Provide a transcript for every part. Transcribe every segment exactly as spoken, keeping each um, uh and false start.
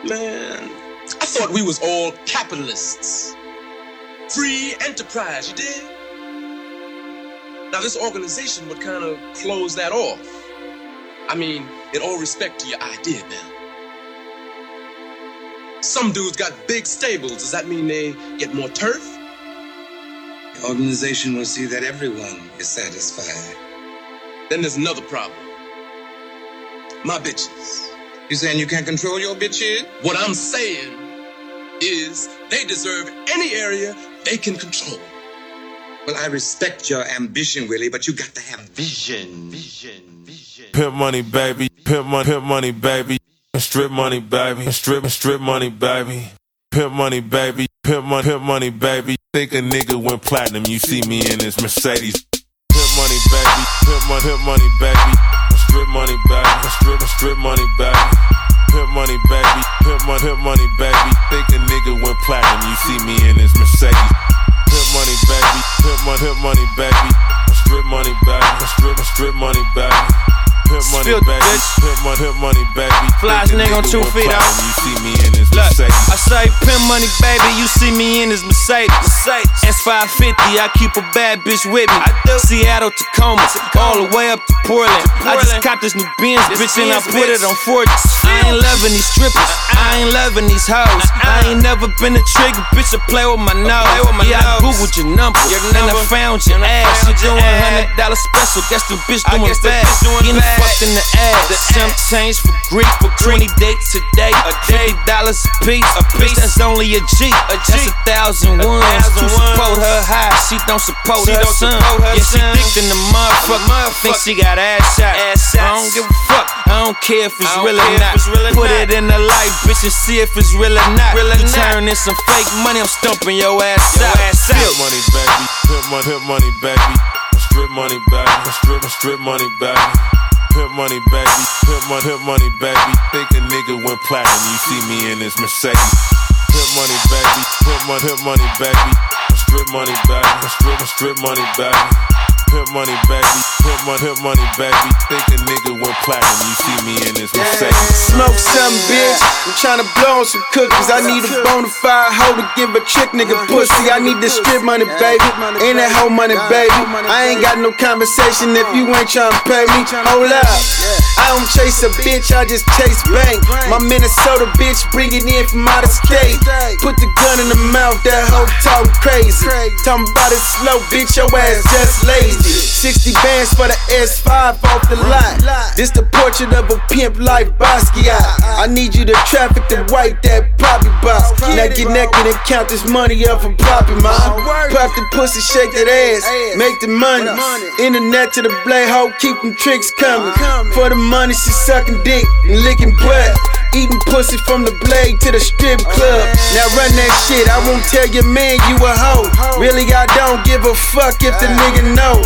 Man, I thought we was all capitalists. Free enterprise, you dig? Now this organization would kind of close that off. I mean, in all respect to your idea, man. Some dudes got big stables. Does that mean they get more turf? The organization will see that everyone is satisfied. Then there's another problem. My bitches. You saying you can't control your bitches? What I'm saying is they deserve any area they can control. Well, I respect your ambition, Willie, but you got to have vision. Vision, vision. Pimp money, baby. Pimp money, pimp money, baby. Strip money, baby. Strip, strip money, baby. Pimp money, baby. Pimp money, pimp money, baby. Think a nigga went platinum, you see me in his Mercedes. Pimp money, baby. Pimp money, pimp money, baby. Strip money, baby. Strip, strip money, baby. Pimp money, baby. Pimp money, pimp money, baby. Think a nigga went platinum, you see me in his Mercedes. Pimp money, baby. Pimp money, pimp money, baby. Strip money, baby. Strip, strip money, baby. Pimp money, Spill baby. bitch. Pimp money, pimp money, baby. Flies nigga on two feet out. You see me in his Look, Mercedes. I say pimp money, baby, you see me in his Mercedes. S five fifty, I keep a bad bitch with me. Seattle, Tacoma, all the way up to Portland. I just caught this new Benz, bitch, and I put it on forty. I ain't loving these strippers, I ain't loving these hoes. I ain't never been a trigger, bitch, I play with my nose. Yeah, I googled your number, and I found your ass. You doing one hundred dollar special, guess the bitch doing fast. Getting fucked in the ass. Some change for Greek, for twenty dates a day. fifty dollars a piece, a piece that's only a G. That's a thousand ones to support her high. She don't support her son. Yeah, she thick in the motherfucker. Think she got ass shots. I don't give a fuck. I don't care if it's real or not. Put it in the light, bitch, and see if it's real or not. You turn in some fake money, I'm stumping your ass out. Pimp money, baby. Pimp money, pimp money, baby. Strip money, baby. Strip, strip money, baby. Pimp money, baby. Pimp money, pimp money, baby. Think a nigga went platinum, you see me in his Mercedes. Pimp money, baby. Pimp money, pimp money, baby. Strip money, baby. Strip, strip money, baby. Pimp money, baby. Pimp money, pimp money, baby. Think a nigga went platinum, you see me in his Mercedes. Smoke something, bitch. I'm tryna blow on some cookies. I need a bona fide hoe to give a trick nigga pussy. I need this strip money, baby. Ain't that hoe money, baby. I ain't got no conversation if you ain't tryna pay me. Hold up. I don't chase a bitch, I just chase bank. My Minnesota bitch bring it in from out of state. Put the gun in the mouth, that hoe talking crazy. Talking about it slow, bitch, your ass just lazy. sixty bands for the S five off the lot. This the portrait of a pimp like Basquiat. I need you to traffic the white that poppy box. Now get naked and count this money up from poppy, mom. Pop the pussy, shake that ass, make the money. Internet to the blade hoe, keep them tricks coming. For the money, she sucking dick and licking butt. Eating pussy from the blade to the strip club. Now run that shit, I won't tell your man you a hoe. Really, I don't give a fuck if the nigga know.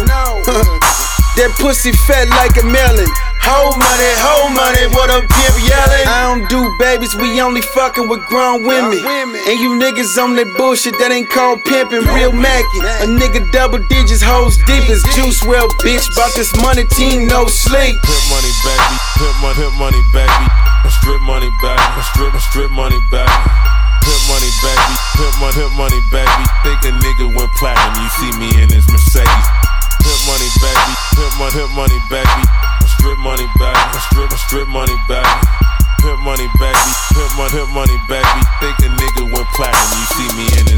That pussy fat like a melon. Hoe money, hoe money, what up, pimp yelling? I don't do babies, we only fucking with grown women. And you niggas on that bullshit that ain't called pimpin', real mackin'. A nigga double digits, hoes deep as juice well, bitch. Bout this money, team, no sleep. Pimp money, baby. Pimp money, pimp money, baby. Strip money, baby. Strip, strip money, baby. Pimp money, baby. Pimp money, pimp money, baby. Think a nigga went platinum, you see me in his Mercedes. Pimp money, baby. Pimp money, pimp money, baby. Strip money, baby. Strip, strip money, baby. Pimp money, baby. Pimp money, pimp money, baby. Think a nigga went platinum, you see me in